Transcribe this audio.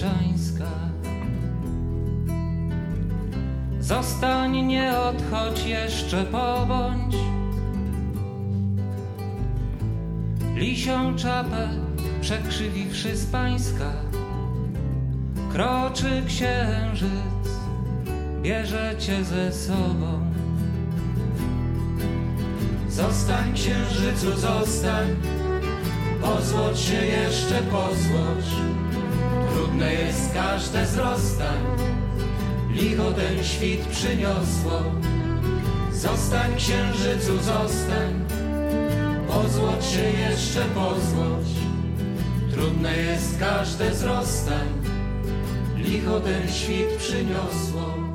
Wieprzańska. Zostań, nie odchodź, jeszcze pobądź. Lisią czapę przekrzywiwszy z pańska, kroczy księżyc, bierze cię ze sobą. Zostań, księżycu, zostań, pozłocz się jeszcze, pozłocz. Trudne jest każde z rozstań, licho ten świt przyniosło. Zostań, księżycu, zostań, pozłocz się jeszcze, pozłocz. Trudne jest każde z rozstań, licho ten świt przyniosło.